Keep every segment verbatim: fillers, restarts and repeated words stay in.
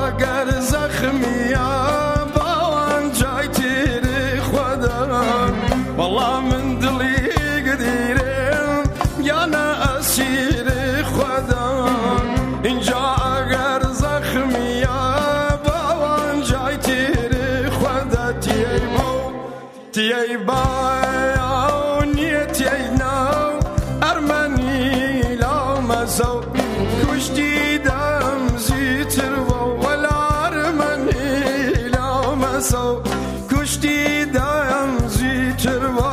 اگر زخمی باوان جای تیری خدا والله من دلی گدیرم یا نه اسیر خدا اینجا اگر زخمی باوان جای تیری خدا تیای با تیای با نیتی نو ارمنی لامزو کشتی دم زیتر و ولا ارمنی لامزو کشتی دم زیتر و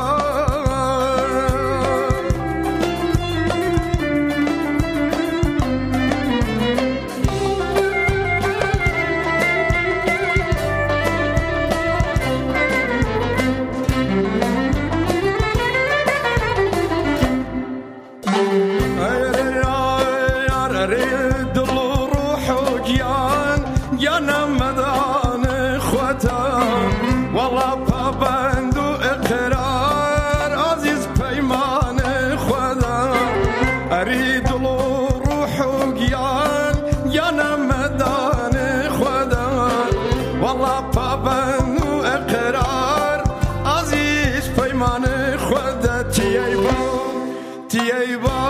يانا مدان اخوتا والله بابند و اقرار عزيز پیمان اخوتا اريد الروح وقيان يانا مدان اخوتا والله بابند و اقرار عزيز پیمان اخوتا تيبا تيبا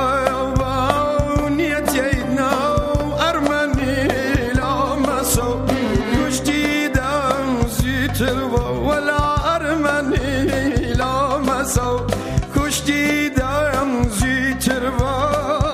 ولا أرمني لا مسو كشتي دم زي تربا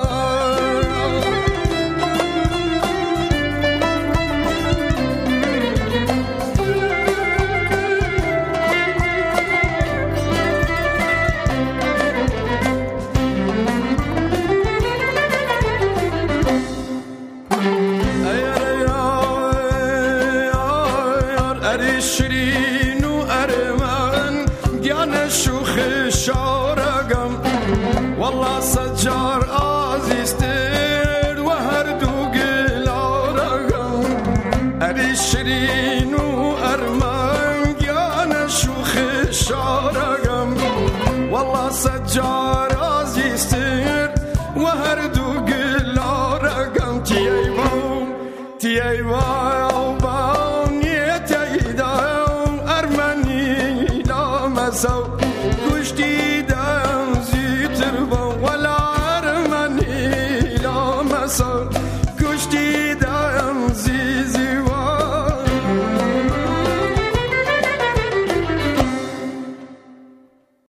شیرین و ارمن گیان شوخ شارگم والله سجار عزیزتر و هر دو گلارگم اری شیرین و ارمن گیان شوخ شارگم والله سجار عزیزتر و هر دو گلارگم تیای باو تیای باو مسو کشتی دم زیتر با ولا ارمنی لا مسو کشتی